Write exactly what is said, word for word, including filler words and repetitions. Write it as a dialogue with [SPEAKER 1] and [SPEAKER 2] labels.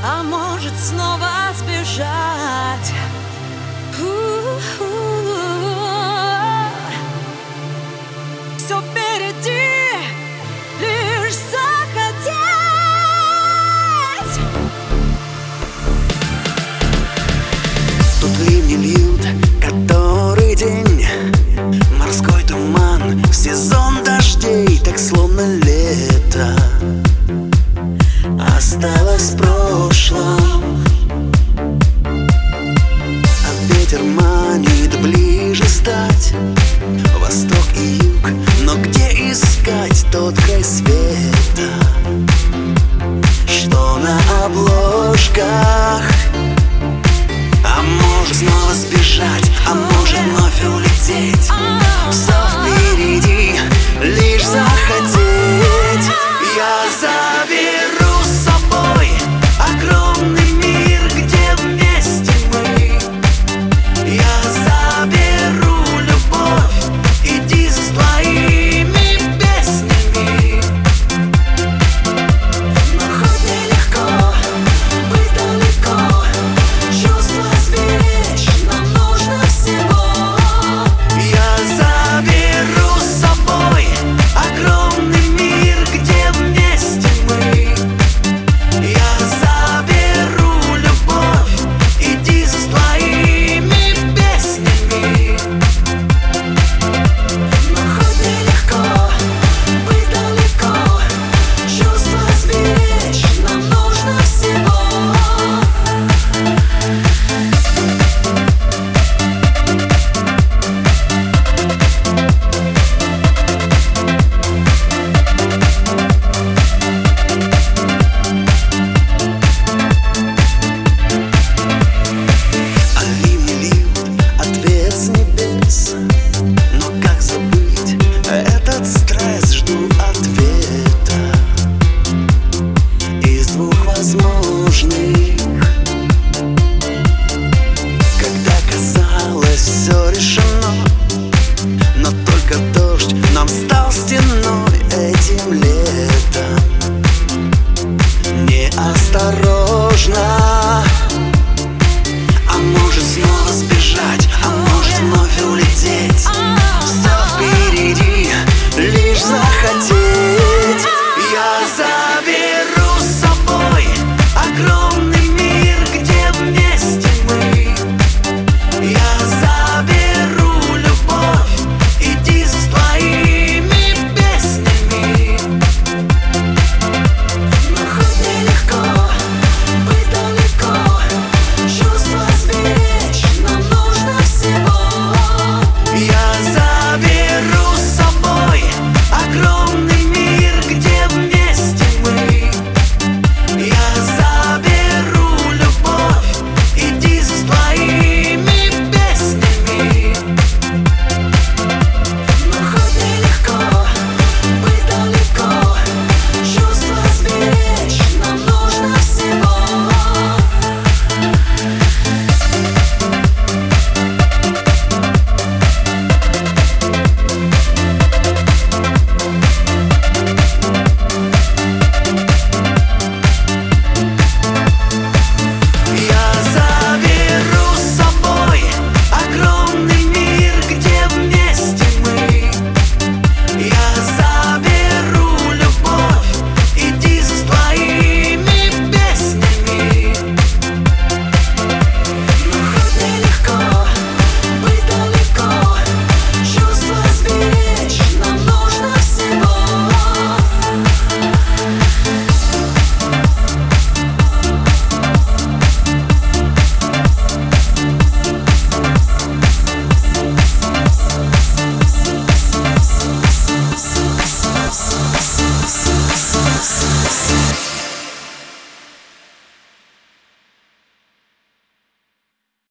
[SPEAKER 1] а может снова сбежать. Все впереди, лишь захотеть.
[SPEAKER 2] Тут ливни льют который день, морской туман в сезон дождей, так словно лето осталось в прошлом. А ветер манит ближе стать, восток и юг, но где искать тот край света, что на обложках? А может снова сбежать, а может вновь улететь. Все впереди, лишь захотеть. Я заберу с собой огромный мир, где вместе мы. Я заберу любовь, иди за своими песнями. Но хоть нелегко быть далеко, чувства сберечь нам нужно всего. Я заберу с собой огромный мир, где вместе мы. Я заберу любовь, иди за своими песнями. Но хоть нелегко быть далеко, чувства сберечь нам нужно всего. А ливни льют ответ с небес, но как забыть этот стресс? Жду ответа из двух возможных. Когда казалось все решено, но только дождь нам стал стеной этим летом. Неосторожно